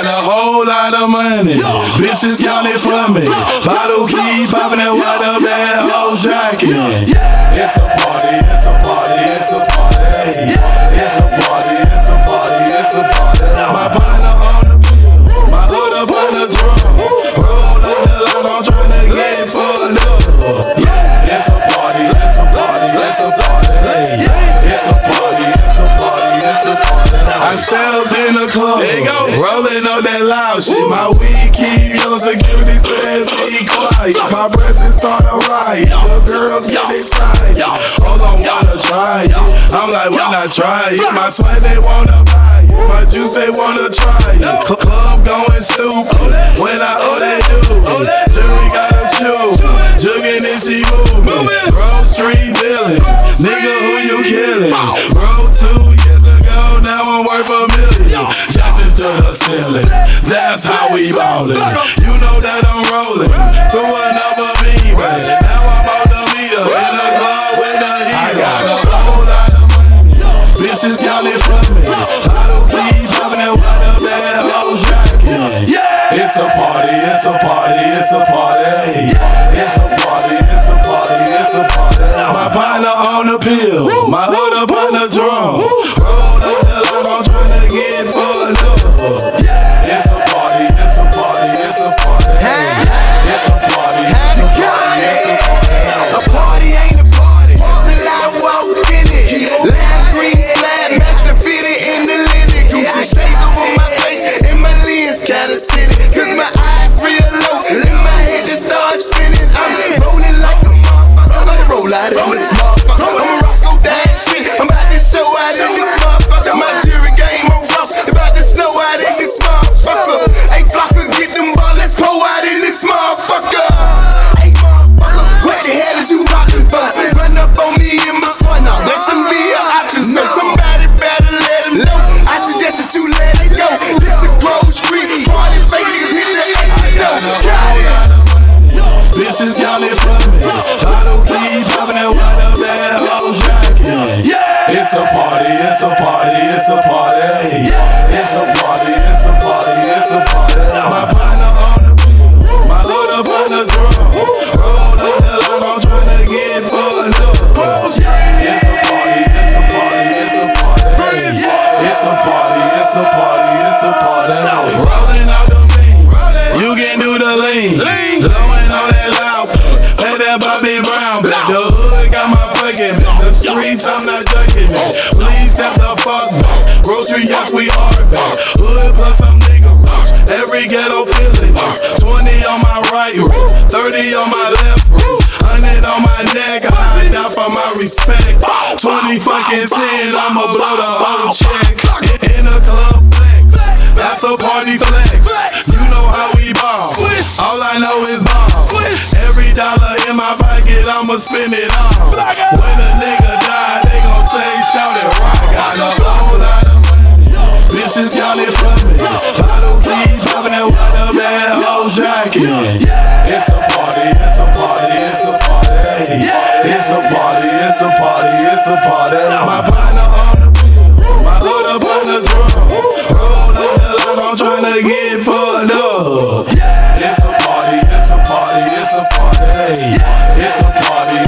a whole lot of money. Bitches counting for me. Bottle keep popping that water bad whole jacket. It's a party, it's a party, it's a party. It's a party, it's a party, it's a party. My partner on the bill, my hood up on the drum. Roll up the line, I'm tryna get fucked up. It's a party, it's a party, it's a party. It's a party, it's a party, it's a party. I stepped in the club, there you go, rolling up that loud shit. My weed keep your security said be quiet. My breath start a riot, the girls get excited. Hold on, wanna try it? I'm like, why not try it? My sweat they wanna buy it, my juice they wanna try it. Club going stupid when I they do it. Jury gotta choose, jugging and she moving. Bro, street dealing, nigga who you killing? Bro, 2 years ago, now I'm worth $1 million. Jumping to the ceiling, that's how we ballin'. You know that I'm rolling through another beat, right? Now I'm on the meter in the club with the heat. I got a whole lot of money, bitches counting for me. I don't keep popping that water bad whole jacket. It's a party, it's a party, it's a party. It's a party, it's a party, it's a party. My partner on the pill, my hood up on the drum. Roll up the line, I'm tryna get fucked up. It's a party, it's a party, it's a party. It's a party, it's a party, it's a party. A party ain't a party till I walk in it. Lime green flag, master fitted in the linen. Gucci shades over my face and my lens kinda tinted. Cause my eyes real low and my head just starts spinning. I'm rolling like a motherfucker. I'm about to roll out in this motherfucker. I'm a Roscoe Dash shit. I'm about to show out in this motherfucker. My jury game on Ross. About to snow out in this motherfucker. Hey, Flocker, get them ball. Let's pour out in this motherfucker. Hey, motherfucker, what the hell is you rockin' for? Run up on me in my squad now. That shouldn't be an option. So somebody better let him know. I suggest that you let it go. This a Grove Street party. Fake niggas hit the exit door. Bitches counting for me. Bottle keep popping that water bad whole jacket. It's a party, it's a party, it's a party. It's a party, it's a party, it's a party. My partner on the bill, my hood up on the drum. Roll up the line, I'm tryna get fucked up. It's a party, it's a party, it's a party. It's a party, it's a party, it's a party. Rolling out the lean, you can do the lean. Blowing on that loud, let that Bobby Brown back. The hood got my fucking back. The streets, I'm not ducking back. Please step the fuck back. Grocery, yes, we are back. Hood plus some nigga rocks. Every ghetto feeling this. 20 on my right wrist, 30 on my left wrist, 100 on my neck. I die for my respect. 20 fucking 10, I'ma blow the whole check. In the club flex, after party flex. You know how we ball. All I know is ball. Every dollar in my pocket, I'ma spend it all. When a nigga die, they gon' say, shout it rock. Got a whole lot of money, bitches counting for me. Bottle keep popping that water bad whole jacket. It's a party, it's a party, it's a party. It's a party, it's a party, it's a party. My partner on the bill, my hood up on the drum. Roll up the line, I'm tryna get fucked up. It's a party, it's a party, it's a party. It's a party,